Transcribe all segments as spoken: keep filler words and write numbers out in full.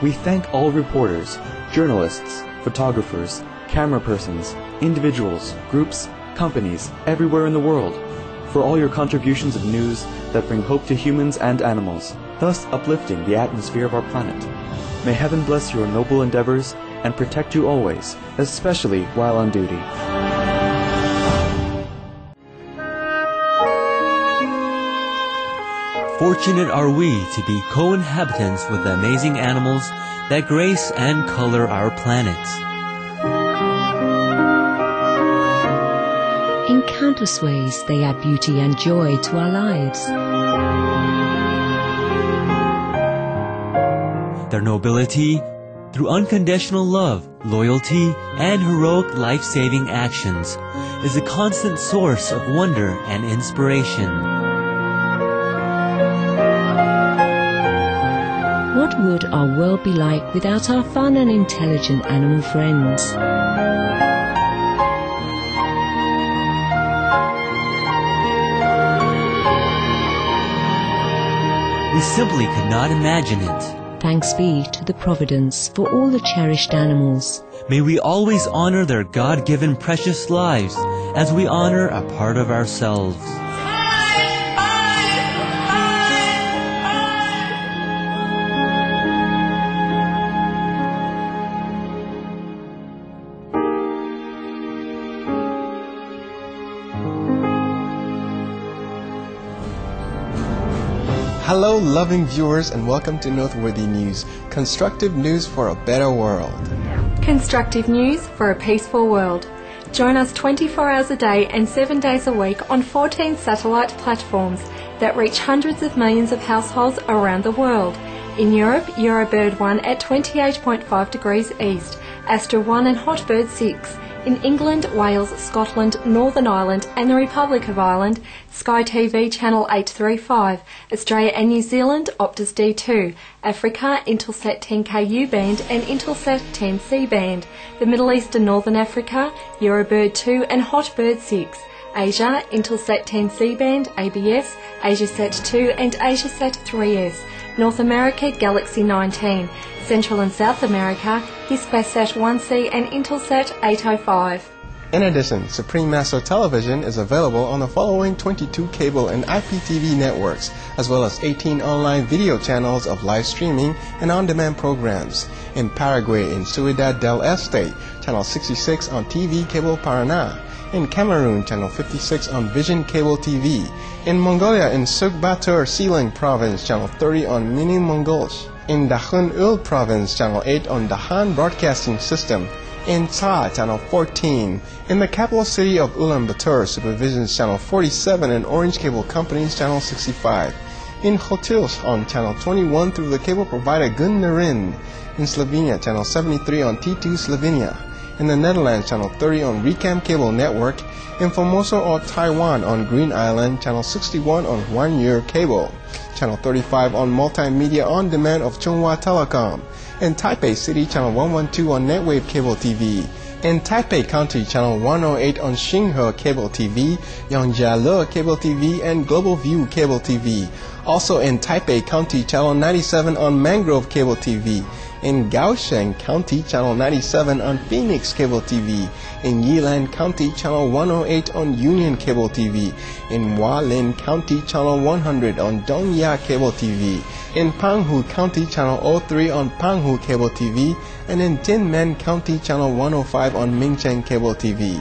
We thank all reporters, journalists, photographers, camera persons, individuals, groups, companies, everywhere in the world, for all your contributions of news that bring hope to humans and animals, thus uplifting the atmosphere of our planet. May heaven bless your noble endeavors and protect you always, especially while on duty. Fortunate are we to be co-inhabitants with the amazing animals that grace and color our planet. In countless ways, they add beauty and joy to our lives. Their nobility, through unconditional love, loyalty, and heroic life-saving actions, is a constant source of wonder and inspiration. What would our world be like without our fun and intelligent animal friends? We simply could not imagine it. Thanks be to the Providence for all the cherished animals. May we always honor their God-given precious lives as we honor a part of ourselves. Hello, loving viewers, and welcome to Noteworthy News, constructive news for a better world. Constructive news for a peaceful world. Join us twenty-four hours a day and seven days a week on fourteen satellite platforms that reach hundreds of millions of households around the world. In Europe, Eurobird one at twenty-eight point five degrees east, Astra one and Hotbird six. In England, Wales, Scotland, Northern Ireland and the Republic of Ireland, Sky T V channel eight thirty-five, Australia and New Zealand, Optus D two, Africa, Intelsat ten K U band and Intelsat ten C band, the Middle East and Northern Africa, Eurobird two and Hotbird six, Asia, Intelsat ten C band, A B S, Asiasat two and Asiasat three S, North America, Galaxy nineteen, Central and South America, Hispasat one C and Intelsat eight oh five. In addition, Supreme Master Television is available on the following twenty-two cable and I P T V networks, as well as eighteen online video channels of live streaming and on-demand programs. In Paraguay, in Ciudad del Este, channel sixty-six on T V Cable Paraná. In Cameroon, channel fifty-six on Vision Cable T V. In Mongolia, in Sukbatur Silang Province, channel thirty on Mini Mongols. In Dahun Ul Province, channel eight on Dahan Broadcasting System. In Ta, channel fourteen. In the capital city of Ulaanbaatar, Supervision's channel forty-seven and Orange Cable Company's channel sixty-five. In Hotels on channel twenty-one through the cable provider Gunnerin. In Slovenia, channel seventy-three on T two Slovenia. In the Netherlands, channel thirty on Recam Cable Network. In Formosa or Taiwan on Green Island, channel sixty-one on Huanyur Cable. Channel thirty-five on Multimedia On Demand of Chunghwa Telecom. In Taipei City, channel one twelve on Netwave Cable T V. In Taipei County, channel one oh eight on Xinghe Cable T V, Yangjiale Cable T V, and Global View Cable T V. Also in Taipei County, channel ninety-seven on Mangrove Cable T V. In Kaohsiung County, channel ninety-seven on Phoenix Cable T V. In Yilan County, channel one oh eight on Union Cable T V. In Hualien County, channel one hundred on Dongya Cable T V. In Panghu County, channel oh three on Panghu Cable T V. And in Tinmen County, channel one oh five on Mingcheng Cable T V.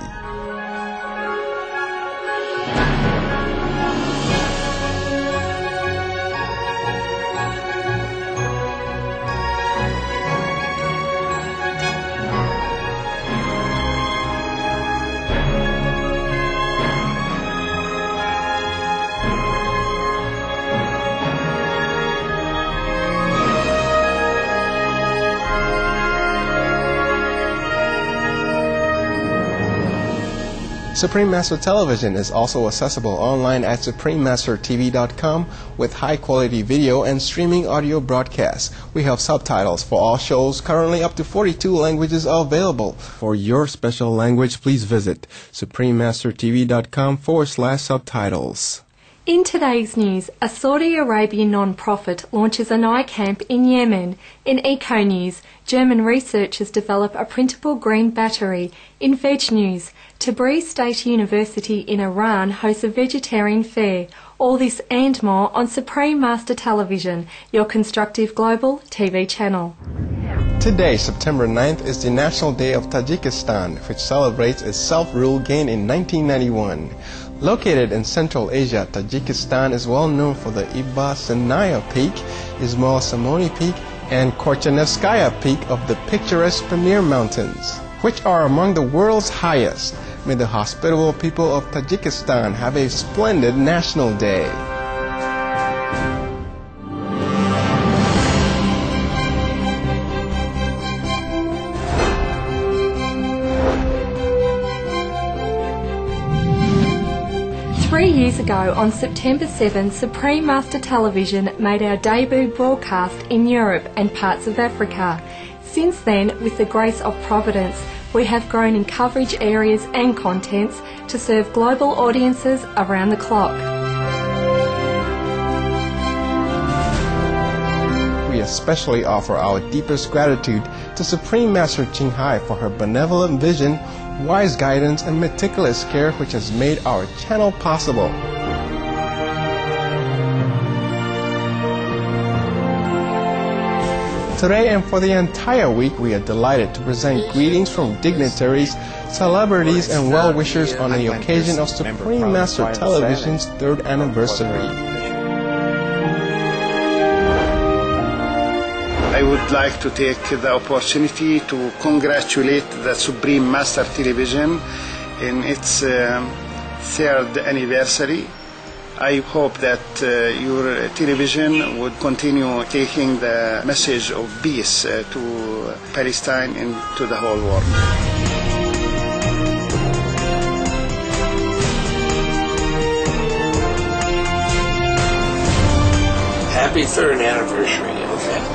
Supreme Master Television is also accessible online at supreme master t v dot com with high-quality video and streaming audio broadcasts. We have subtitles for all shows. Currently up to forty-two languages are available. For your special language, please visit supreme master t v dot com forward slash subtitles. In today's news, a Saudi Arabian non-profit launches an eye camp in Yemen. In Eco News, German researchers develop a printable green battery. In Veg News, Tabriz State University in Iran hosts a vegetarian fair. All this and more on Supreme Master Television, your constructive global T V channel. Today, September ninth, is the National Day of Tajikistan, which celebrates its self-rule gained in nineteen ninety-one. Located in Central Asia, Tajikistan is well known for the Iba Senaya Peak, Ismail Samoni Peak, and Korchanevskaya Peak of the picturesque Pamir Mountains, which are among the world's highest. May the hospitable people of Tajikistan have a splendid National Day. Three years ago, on September seventh, Supreme Master Television made our debut broadcast in Europe and parts of Africa. Since then, with the grace of Providence, we have grown in coverage areas and contents to serve global audiences around the clock. We especially offer our deepest gratitude to Supreme Master Ching Hai for her benevolent vision, wise guidance, and meticulous care which has made our channel possible. Today and for the entire week, we are delighted to present greetings from dignitaries, celebrities, and well-wishers on the occasion of Supreme Master Television's third anniversary. I would like to take the opportunity to congratulate the Supreme Master Television in its uh, third anniversary. I hope that uh, your television would continue taking the message of peace uh, to Palestine and to the whole world. Happy third anniversary. Okay.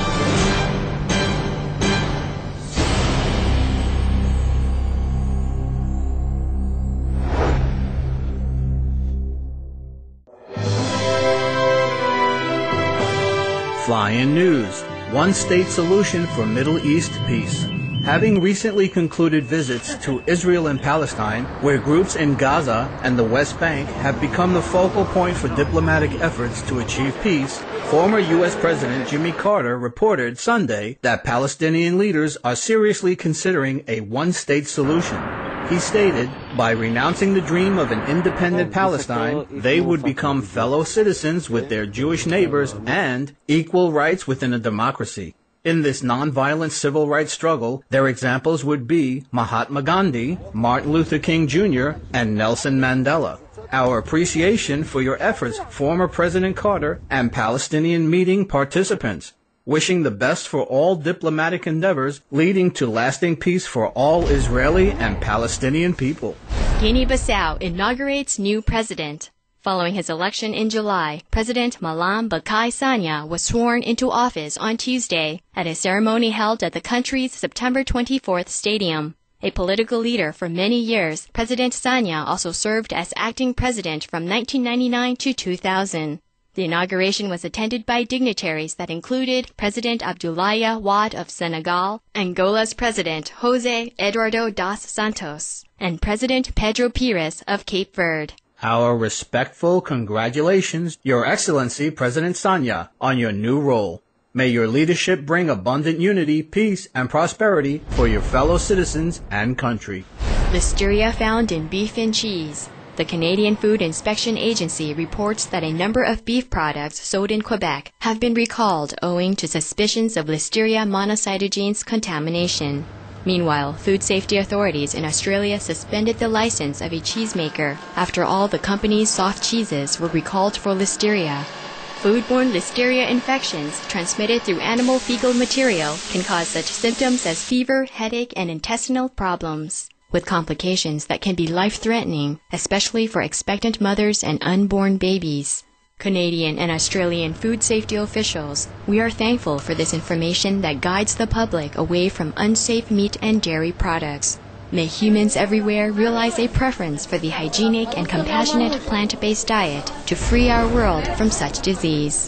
Fly-in News, one state solution for Middle East peace. Having recently concluded visits to Israel and Palestine, where groups in Gaza and the West Bank have become the focal point for diplomatic efforts to achieve peace, former U S President Jimmy Carter reported Sunday that Palestinian leaders are seriously considering a one-state solution. He stated, by renouncing the dream of an independent Palestine, they would become fellow citizens with their Jewish neighbors and equal rights within a democracy. In this nonviolent civil rights struggle, their examples would be Mahatma Gandhi, Martin Luther King Junior, and Nelson Mandela. Our appreciation for your efforts, former President Carter and Palestinian meeting participants. Wishing the best for all diplomatic endeavors leading to lasting peace for all Israeli and Palestinian people. Guinea-Bissau inaugurates new president. Following his election in July, President Malam Bakai Sanya was sworn into office on Tuesday at a ceremony held at the country's September twenty-fourth stadium. A political leader for many years, President Sanya also served as acting president from nineteen ninety-nine to two thousand. The inauguration was attended by dignitaries that included President Abdoulaye Wade of Senegal, Angola's President José Eduardo dos Santos, and President Pedro Pires of Cape Verde. Our respectful congratulations, Your Excellency President Sanya, on your new role. May your leadership bring abundant unity, peace, and prosperity for your fellow citizens and country. Listeria found in beef and cheese. The Canadian Food Inspection Agency reports that a number of beef products sold in Quebec have been recalled owing to suspicions of Listeria monocytogenes contamination. Meanwhile, food safety authorities in Australia suspended the license of a cheesemaker after all the company's soft cheeses were recalled for Listeria. Foodborne Listeria infections transmitted through animal fecal material can cause such symptoms as fever, headache, and intestinal problems, with complications that can be life-threatening, especially for expectant mothers and unborn babies. Canadian and Australian food safety officials, we are thankful for this information that guides the public away from unsafe meat and dairy products. May humans everywhere realize a preference for the hygienic and compassionate plant-based diet to free our world from such disease.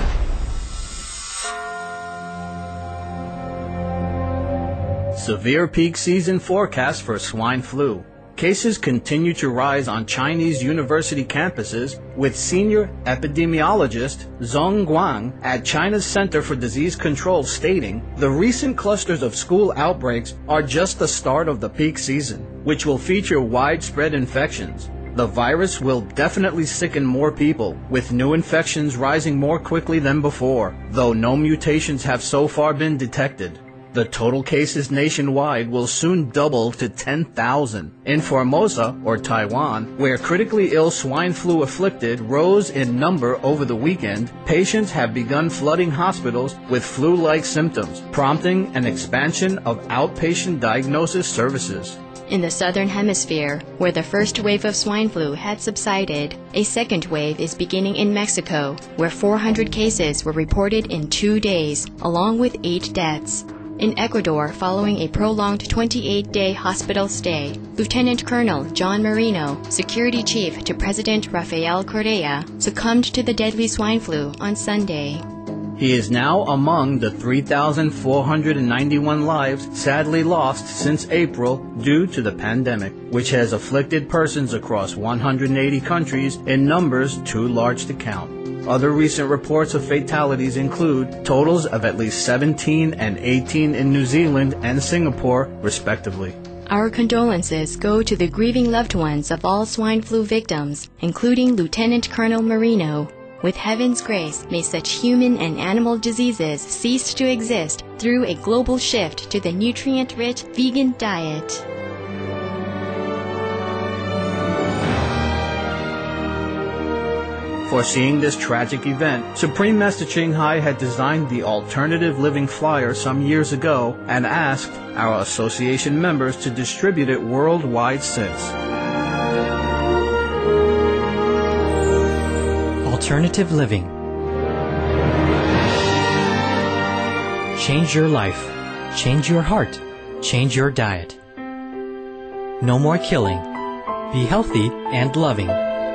Severe peak season forecast for swine flu. Cases continue to rise on Chinese university campuses, with senior epidemiologist Zhong Guang at China's Center for Disease Control stating, "The recent clusters of school outbreaks are just the start of the peak season, which will feature widespread infections. The virus will definitely sicken more people, with new infections rising more quickly than before, though no mutations have so far been detected. The total cases nationwide will soon double to ten thousand. In Formosa, or Taiwan, where critically ill swine flu afflicted rose in number over the weekend, patients have begun flooding hospitals with flu-like symptoms, prompting an expansion of outpatient diagnosis services." In the southern hemisphere, where the first wave of swine flu had subsided, a second wave is beginning in Mexico, where four hundred cases were reported in two days, along with eight deaths. In Ecuador, following a prolonged twenty-eight day hospital stay, Lieutenant Colonel John Marino, security chief to President Rafael Correa, succumbed to the deadly swine flu on Sunday. He is now among the three thousand four hundred ninety-one lives sadly lost since April due to the pandemic, which has afflicted persons across one hundred eighty countries in numbers too large to count. Other recent reports of fatalities include totals of at least seventeen and eighteen in New Zealand and Singapore, respectively. Our condolences go to the grieving loved ones of all swine flu victims, including Lieutenant Colonel Marino. With heaven's grace, may such human and animal diseases cease to exist through a global shift to the nutrient-rich vegan diet. Foreseeing this tragic event, Supreme Master Ching Hai had designed the Alternative Living Flyer some years ago and asked our association members to distribute it worldwide since. Alternative Living. Change your life. Change your heart. Change your diet. No more killing. Be healthy and loving.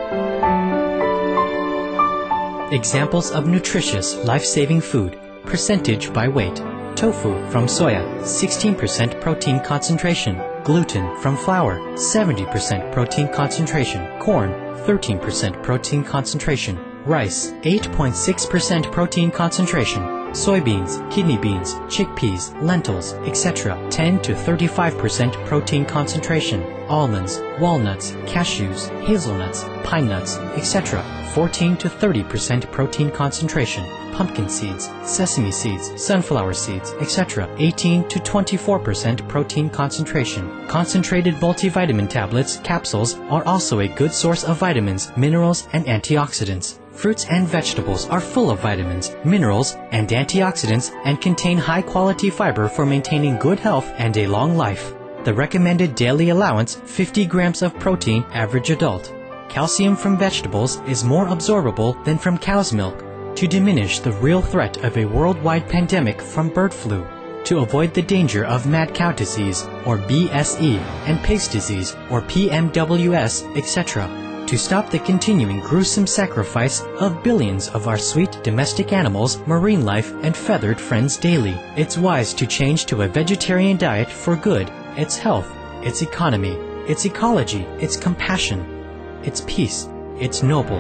Examples of nutritious, life-saving food. Percentage by weight. Tofu from soya, sixteen percent protein concentration. Gluten from flour, seventy percent protein concentration. Corn, thirteen percent protein concentration. Rice, eight point six percent protein concentration. Soybeans, kidney beans, chickpeas, lentils, et cetera, ten to thirty-five percent protein concentration. Almonds, walnuts, cashews, hazelnuts, pine nuts, et cetera, fourteen to thirty percent protein concentration. Pumpkin seeds, sesame seeds, sunflower seeds, et cetera, eighteen to twenty-four percent protein concentration. Concentrated multivitamin tablets, capsules, are also a good source of vitamins, minerals, and antioxidants. Fruits and vegetables are full of vitamins, minerals, and antioxidants and contain high-quality fiber for maintaining good health and a long life. The recommended daily allowance, fifty grams of protein, average adult. Calcium from vegetables is more absorbable than from cow's milk. To diminish the real threat of a worldwide pandemic from bird flu, to avoid the danger of mad cow disease, or B S E, and pigs disease, or P M W S, et cetera, to stop the continuing gruesome sacrifice of billions of our sweet domestic animals, marine life, and feathered friends daily. It's wise to change to a vegetarian diet for good, its health, its economy, its ecology, its compassion, its peace, its noble.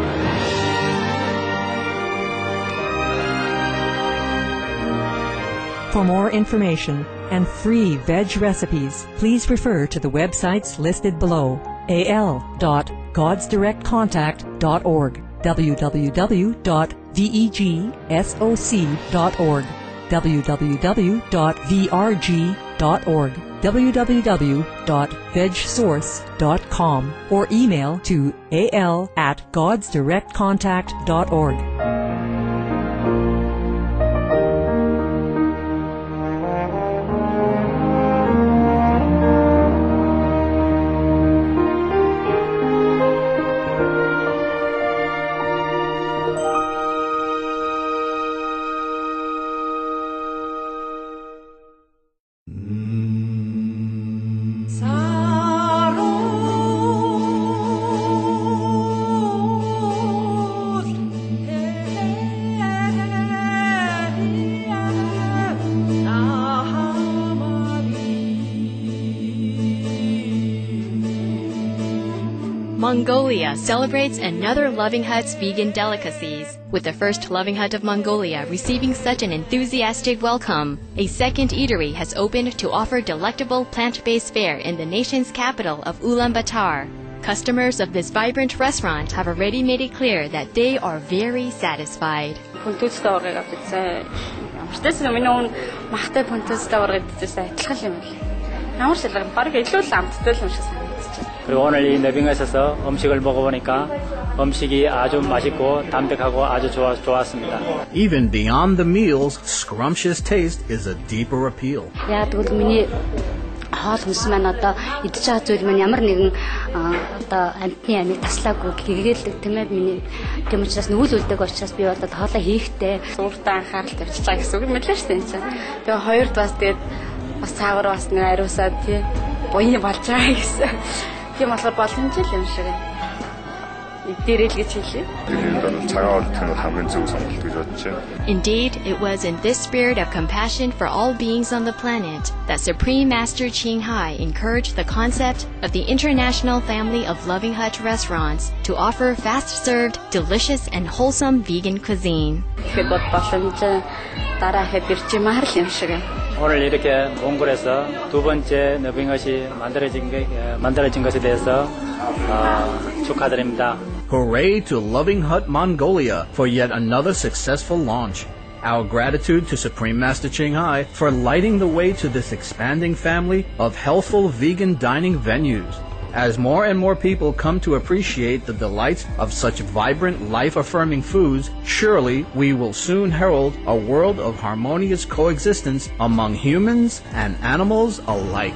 For more information and free veg recipes, please refer to the websites listed below. a l dot gods direct contact dot org, w w w dot veg soc dot org, w w w dot v r g dot org, w w w dot veg source dot com, or email to a l at gods direct contact dot org. Mongolia celebrates another Loving Hut's vegan delicacies. With the first Loving Hut of Mongolia receiving such an enthusiastic welcome, a second eatery has opened to offer delectable plant-based fare in the nation's capital of Ulaanbaatar. Customers of this vibrant restaurant have already made it clear that they are very satisfied. 그리고 오늘 이 너빙홑에서 음식을 먹어보니까 음식이 아주 맛있고 담백하고 아주 좋아, 좋았습니다. Even beyond the meal's scrumptious taste is a deeper appeal. Яг тэгвэл миний хоол хүнс маань одоо идэж байгаа зүйл маань ямар нэгэн одоо амьтны амийг таслаагүй гэгээлдэг тийм ээ миний тийм учраас нүүл үлдэг учраас би одоо хоолоо хийхдээ зуртаа анхаарал тавьчих байгаа гэсэн үг мэдлээ шүү дээ. Тэгээ хоёрд бас тэгээд бас цаагаар бас нэг ариусаад тий буян болж байгаа гэсэн. Тийм болохоор боломжтой юм шиг байна. Indeed, it was in this spirit of compassion for all beings on the planet that Supreme Master Ching Hai encouraged the concept of the International Family of Loving Hut restaurants to offer fast-served, delicious and wholesome vegan cuisine. 오늘 이렇게 몽골에서 두 번째 너빙홑이 만들어진 게 만들어진 것에 대해서 어, 축하드립니다. Hooray to Loving Hut Mongolia for yet another successful launch. Our gratitude to Supreme Master Ching Hai for lighting the way to this expanding family of healthful vegan dining venues. As more and more people come to appreciate the delights of such vibrant, life-affirming foods, surely we will soon herald a world of harmonious coexistence among humans and animals alike.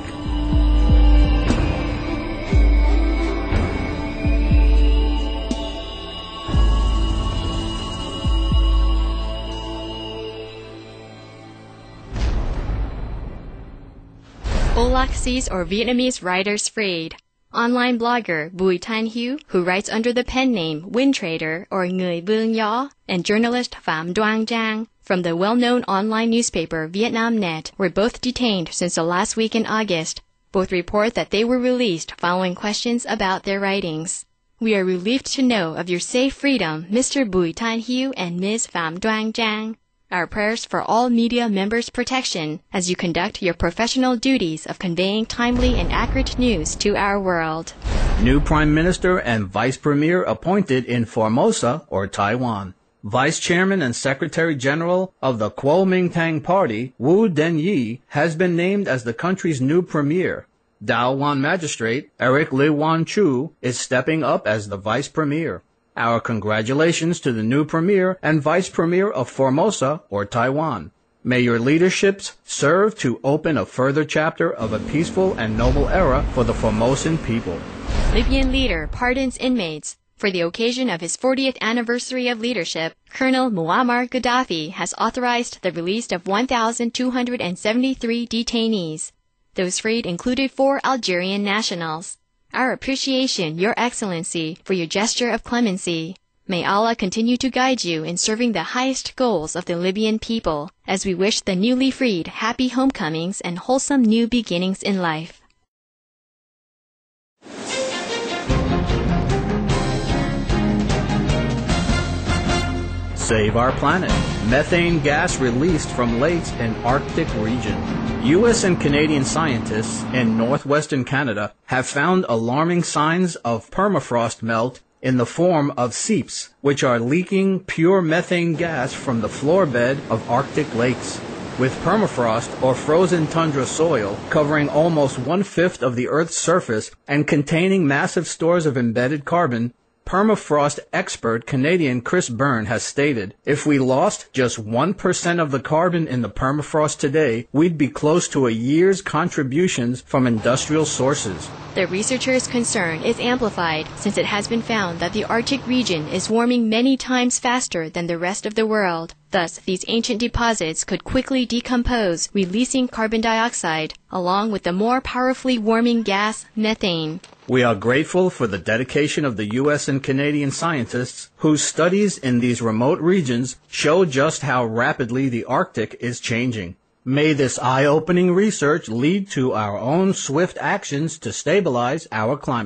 Olaxis or Vietnamese writers freed. Online blogger Bui Thanh Hieu, who writes under the pen name Wind Trader or Người Vương Gió, and journalist Pham Duong Giang from the well-known online newspaper Vietnam Net were both detained since the last week in August. Both report that they were released following questions about their writings. We are relieved to know of your safe freedom, Mister Bui Thanh Hieu and Miz Pham Duong Giang. Our prayers for all media members' protection as you conduct your professional duties of conveying timely and accurate news to our world. New Prime Minister and Vice Premier appointed in Formosa or Taiwan. Vice Chairman and Secretary General of the Kuomintang Party, Wu Denyi, has been named as the country's new premier. Dao Wan Magistrate Eric Lee Wan Chu is stepping up as the Vice Premier. Our congratulations to the new Premier and Vice Premier of Formosa or Taiwan. May your leaderships serve to open a further chapter of a peaceful and noble era for the Formosan people. Libyan leader pardons inmates. For the occasion of his fortieth anniversary of leadership, Colonel Muammar Gaddafi has authorized the release of one thousand two hundred seventy-three detainees. Those freed included four Algerian nationals. Our appreciation, Your Excellency, for your gesture of clemency. May Allah continue to guide you in serving the highest goals of the Libyan people, as we wish the newly freed happy homecomings and wholesome new beginnings in life. Save our planet. Methane gas released from lakes in Arctic region. U S and Canadian scientists in northwestern Canada have found alarming signs of permafrost melt in the form of seeps, which are leaking pure methane gas from the floor bed of Arctic lakes. With permafrost or frozen tundra soil covering almost one-fifth of the Earth's surface and containing massive stores of embedded carbon, permafrost expert Canadian Chris Byrne has stated, if we lost just one percent of the carbon in the permafrost today, we'd be close to a year's contributions from industrial sources. The researchers' concern is amplified since it has been found that the Arctic region is warming many times faster than the rest of the world. Thus, these ancient deposits could quickly decompose, releasing carbon dioxide, along with the more powerfully warming gas, methane. We are grateful for the dedication of the U S and Canadian scientists whose studies in these remote regions show just how rapidly the Arctic is changing. May this eye-opening research lead to our own swift actions to stabilize our climate.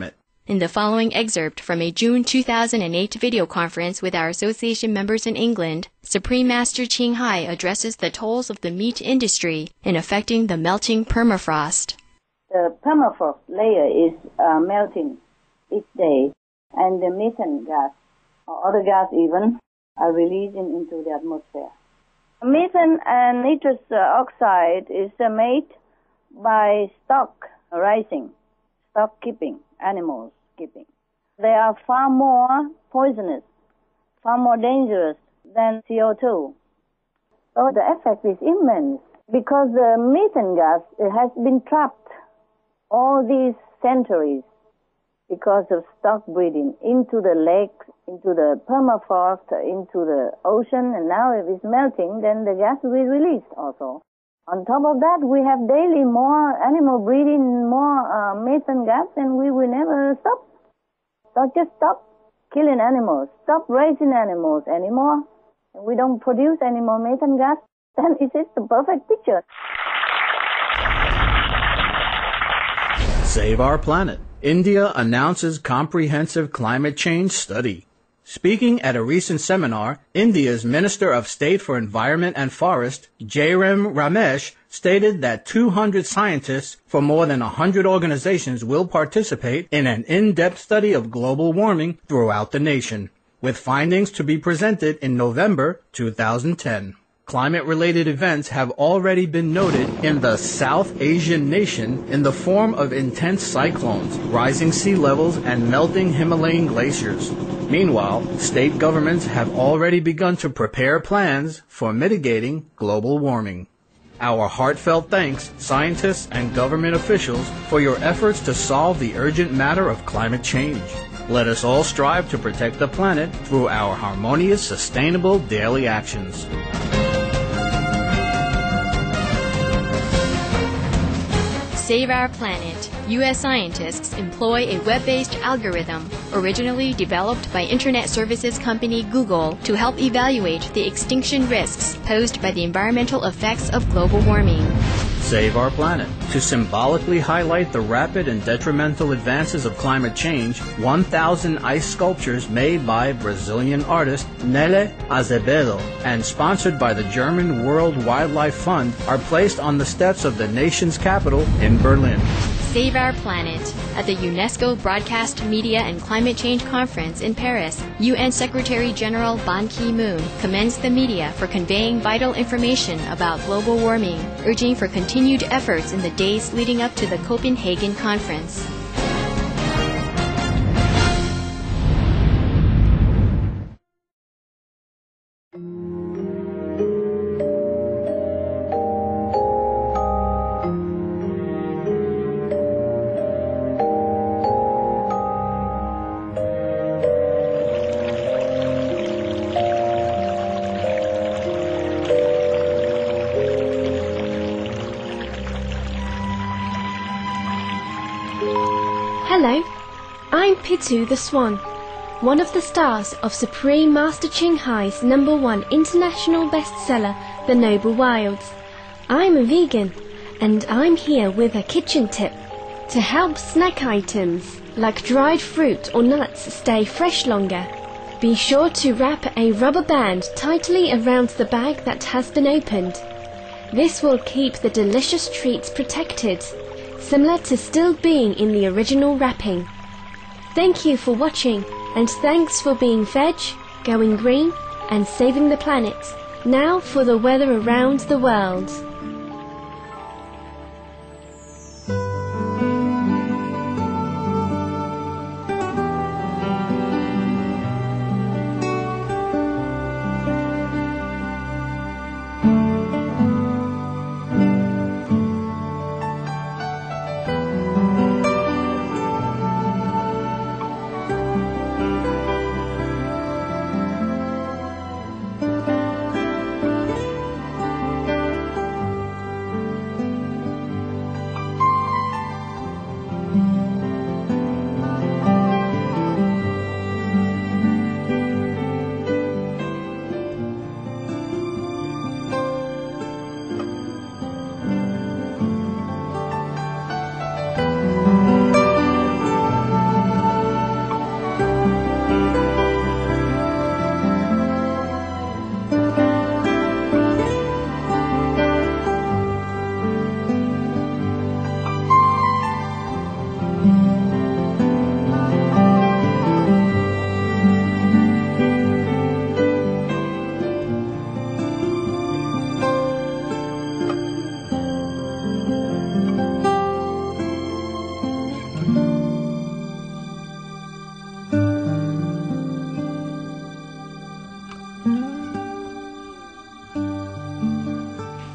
In the following excerpt from a June two thousand eight video conference with our association members in England, Supreme Master Ching Hai addresses the tolls of the meat industry in affecting the melting permafrost. The permafrost layer is uh, melting each day, and the methane gas, or other gas even, are releasing into the atmosphere. Methane and nitrous uh, oxide is uh, made by stock raising, stock keeping, animals keeping. They are far more poisonous, far more dangerous than C O two. So the effect is immense because the methane gas it has been trapped all these centuries because of stock breeding into the lakes, into the permafrost, into the ocean, and now if it's melting, then the gas will be released also. On top of that, we have daily more animal breeding, more uh, methane gas, and we will never stop. So just stop killing animals, stop raising animals anymore, and we don't produce any more methane gas, then it is the perfect picture. Save our planet. India announces comprehensive climate change study. Speaking at a recent seminar, India's Minister of State for Environment and Forest, Jairam Ramesh, stated that two hundred scientists from more than one hundred organizations will participate in an in-depth study of global warming throughout the nation, with findings to be presented in November two thousand ten. Climate-related events have already been noted in the South Asian nation in the form of intense cyclones, rising sea levels, and melting Himalayan glaciers. Meanwhile, state governments have already begun to prepare plans for mitigating global warming. Our heartfelt thanks, scientists and government officials, for your efforts to solve the urgent matter of climate change. Let us all strive to protect the planet through our harmonious, sustainable daily actions. Save Our Planet, U S scientists employ a web-based algorithm originally developed by internet services company Google to help evaluate the extinction risks posed by the environmental effects of global warming. Save Our Planet. To symbolically highlight the rapid and detrimental advances of climate change, one thousand ice sculptures made by Brazilian artist Nele Azevedo and sponsored by the German World Wildlife Fund are placed on the steps of the nation's capital in Berlin. Save Our Planet. At the UNESCO Broadcast Media and Climate Change Conference in Paris, U N Secretary General Ban Ki-moon commends the media for conveying vital information about global warming, urging for continued efforts in the days leading up to the Copenhagen Conference. Hello, I'm Pitu the Swan, one of the stars of Supreme Master Ching Hai's number one international bestseller, The Noble Wilds. I'm a vegan, and I'm here with a kitchen tip to help snack items like dried fruit or nuts stay fresh longer. Be sure to wrap a rubber band tightly around the bag that has been opened. This will keep the delicious treats protected, similar to still being in the original wrapping. Thank you for watching, and thanks for being veg, going green, and saving the planet. Now for the weather around the world.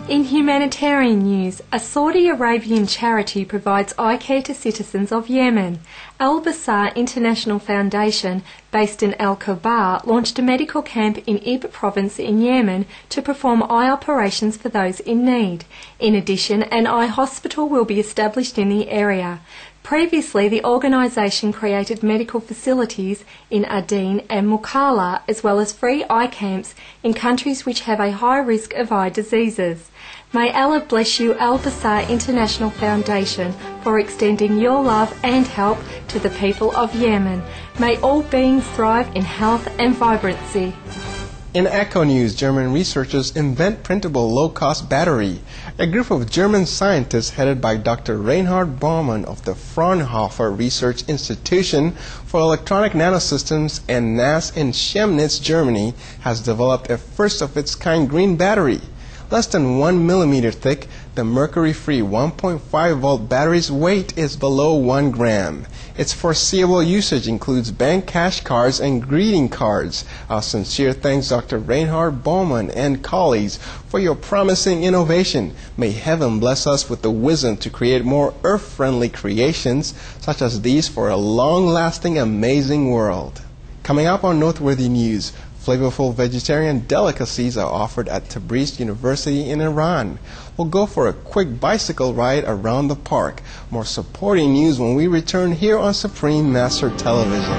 In humanitarian news, a Saudi Arabian charity provides eye care to citizens of Yemen. Al Basar International Foundation, based in Al Khobar, launched a medical camp in Ib province in Yemen to perform eye operations for those in need. In addition, an eye hospital will be established in the area. Previously, the organisation created medical facilities in Aden and Mukalla, as well as free eye camps in countries which have a high risk of eye diseases. May Allah bless you, Al Basar International Foundation, for extending your love and help to the people of Yemen. May all beings thrive in health and vibrancy. In Echo News, German researchers invent printable low-cost battery. A group of German scientists headed by Doctor Reinhard Baumann of the Fraunhofer Research Institution for Electronic Nanosystems and N A S in Chemnitz, Germany, has developed a first-of-its-kind green battery. Less than one millimeter thick, the mercury-free one point five volt battery's weight is below one gram. Its foreseeable usage includes bank cash cards and greeting cards. Our sincere thanks, Doctor Reinhard Baumann and colleagues, for your promising innovation. May heaven bless us with the wisdom to create more earth-friendly creations such as these for a long-lasting, amazing world. Coming up on Noteworthy News, flavorful vegetarian delicacies are offered at Tabriz University in Iran. We'll go for a quick bicycle ride around the park. More supporting news when we return here on Supreme Master Television.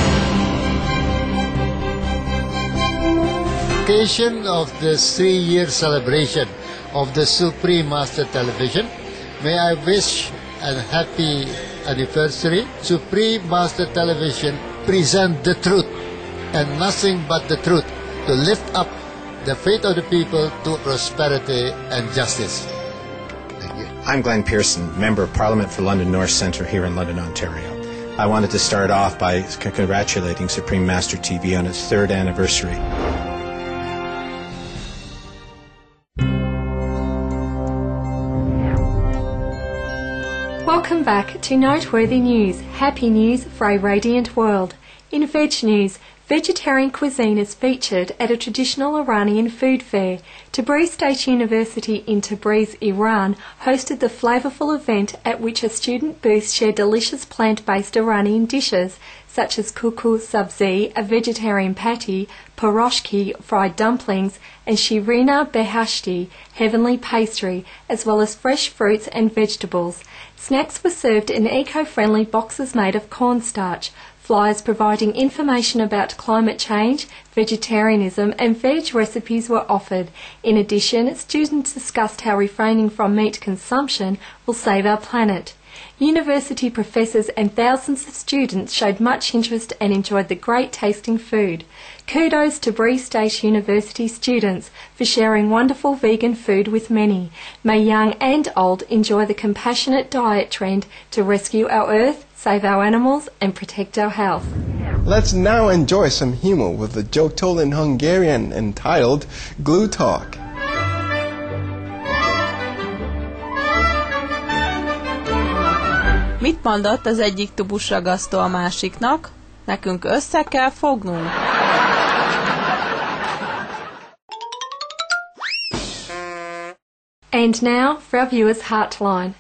Occasion of this three-year celebration of the Supreme Master Television, may I wish a happy anniversary. Supreme Master Television present the truth and nothing but the truth, to lift up the faith of the people to prosperity and justice. Thank you. I'm Glenn Pearson, Member of Parliament for London North Centre here in London, Ontario. I wanted to start off by c- congratulating Supreme Master T V on its third anniversary. Welcome back to Noteworthy News, happy news for a radiant world. In Veg News, vegetarian cuisine is featured at a traditional Iranian food fair. Tabriz State University in Tabriz, Iran, hosted the flavourful event at which a student booth shared delicious plant-based Iranian dishes such as kuku sabzi, a vegetarian patty, paroshki, fried dumplings, and shirina behashti, heavenly pastry, as well as fresh fruits and vegetables. Snacks were served in eco-friendly boxes made of cornstarch. Flyers providing information about climate change, vegetarianism and veg recipes were offered. In addition, students discussed how refraining from meat consumption will save our planet. University professors and thousands of students showed much interest and enjoyed the great tasting food. Kudos to Tabriz State University students for sharing wonderful vegan food with many. May young and old enjoy the compassionate diet trend to rescue our earth, save our animals and protect our health. Let's now enjoy some humor with a joke told in Hungarian entitled Glue Talk. Mit mondott az egyik tubusragasztó a másiknak? Nekünk össze kell fognunk. And now for our viewers' Heartline.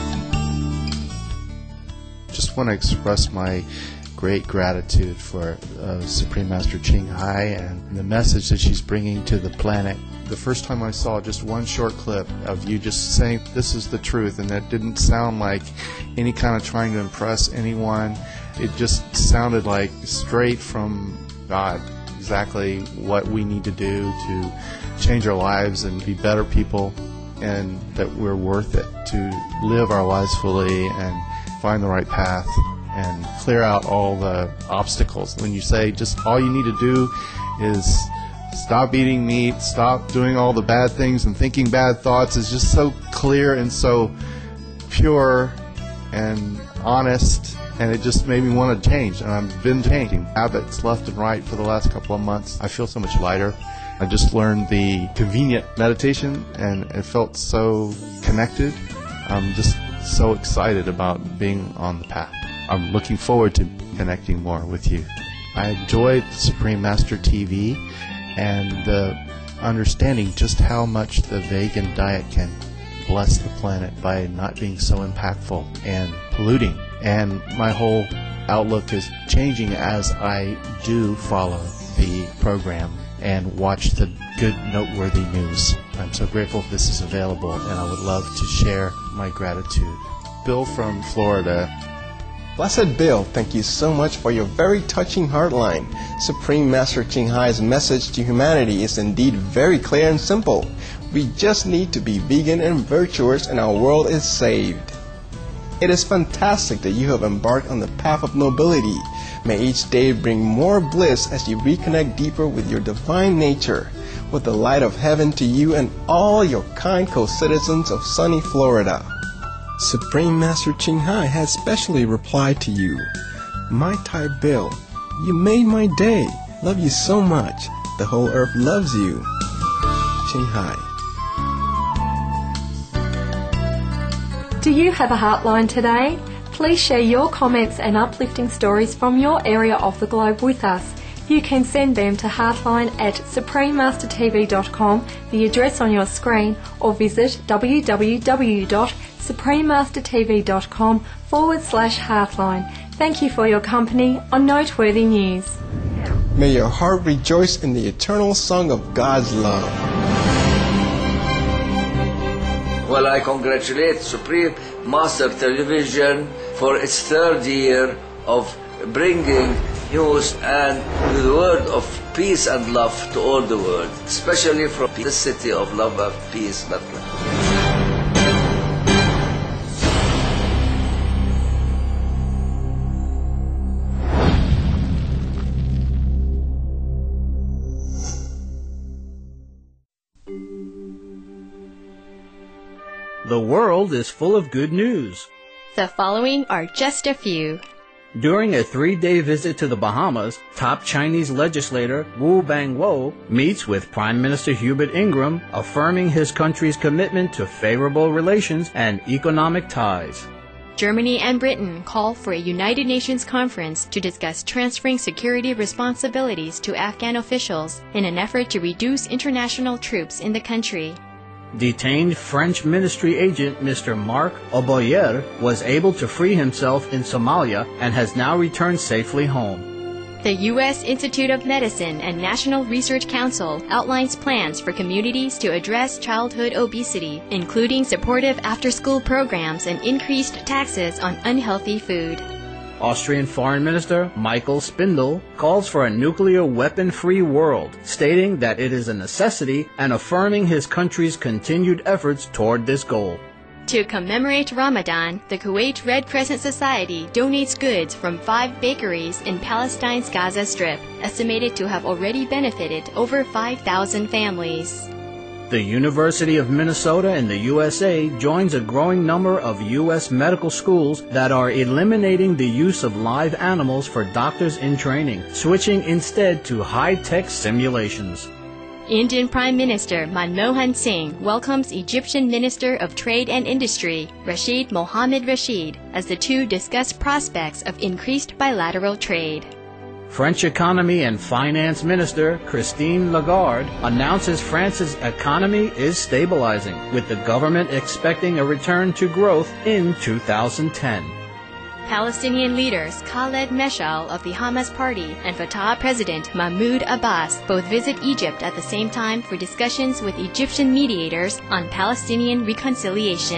Just want to express my great gratitude for uh, Supreme Master Ching Hai and the message that she's bringing to the planet. The first time I saw just one short clip of you just saying this is the truth, and that didn't sound like any kind of trying to impress anyone. It just sounded like straight from God, exactly what we need to do to change our lives and be better people, and that we're worth it to live our lives fully and find the right path and clear out all the obstacles. When you say just all you need to do is stop eating meat, stop doing all the bad things and thinking bad thoughts, is just so clear and so pure and honest, and it just made me want to change, and I've been changing habits left and right for the last couple of months. I feel so much lighter. I just learned the convenient meditation, and it felt so connected. I'm just so excited about being on the path. I'm looking forward to connecting more with you. I enjoyed Supreme Master T V and the understanding just how much the vegan diet can bless the planet by not being so impactful and polluting. And my whole outlook is changing as I do follow the program and watch the good, noteworthy news. I'm so grateful this is available, and I would love to share my gratitude. Bill from Florida. Blessed Bill, thank you so much for your very touching heartline. Supreme Master Ching Hai's message to humanity is indeed very clear and simple. We just need to be vegan and virtuous and our world is saved. It is fantastic that you have embarked on the path of nobility. May each day bring more bliss as you reconnect deeper with your divine nature, with the light of heaven to you and all your kind co-citizens of sunny Florida. Supreme Master Ching Hai has specially replied to you. My Thai Bill, you made my day. Love you so much. The whole earth loves you. Ching Hai. Do you have a heartline today? Please share your comments and uplifting stories from your area of the globe with us. You can send them to heartline at supreme master t v dot com, the address on your screen, or visit www.suprememastertv.com forward slash heartline. Thank you for your company on Noteworthy News. May your heart rejoice in the eternal song of God's love. Well, I congratulate Supreme Master Television for its third year of bringing news and the word of peace and love to all the world, especially from the city of love and peace, Bethlehem. The world is full of good news. The following are just a few. During a three-day visit to the Bahamas, top Chinese legislator Wu Bangwo meets with Prime Minister Hubert Ingram, affirming his country's commitment to favorable relations and economic ties. Germany and Britain call for a United Nations conference to discuss transferring security responsibilities to Afghan officials in an effort to reduce international troops in the country. Detained French ministry agent Mister Marc Oboyer was able to free himself in Somalia and has now returned safely home. The U S Institute of Medicine and National Research Council outlines plans for communities to address childhood obesity, including supportive after-school programs and increased taxes on unhealthy food. Austrian Foreign Minister Michael Spindel calls for a nuclear weapon-free world, stating that it is a necessity and affirming his country's continued efforts toward this goal. To commemorate Ramadan, the Kuwait Red Crescent Society donates goods from five bakeries in Palestine's Gaza Strip, estimated to have already benefited over five thousand families. The University of Minnesota in the U S A joins a growing number of U S medical schools that are eliminating the use of live animals for doctors in training, switching instead to high-tech simulations. Indian Prime Minister Manmohan Singh welcomes Egyptian Minister of Trade and Industry Rashid Mohammed Rashid as the two discuss prospects of increased bilateral trade. French Economy and Finance Minister Christine Lagarde announces France's economy is stabilizing, with the government expecting a return to growth in two thousand ten. Palestinian leaders Khaled Meshal of the Hamas Party and Fatah President Mahmoud Abbas both visit Egypt at the same time for discussions with Egyptian mediators on Palestinian reconciliation.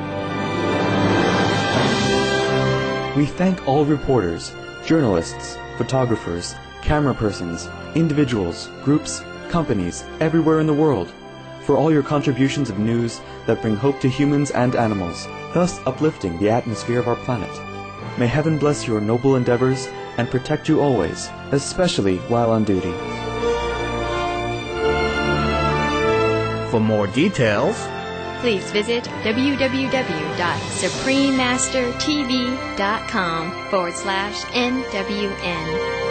We thank all reporters, journalists, photographers, camera persons, individuals, groups, companies, everywhere in the world, for all your contributions of news that bring hope to humans and animals, thus uplifting the atmosphere of our planet. May heaven bless your noble endeavors and protect you always, especially while on duty. For more details, please visit www.suprememastertv.com forward slash NWN.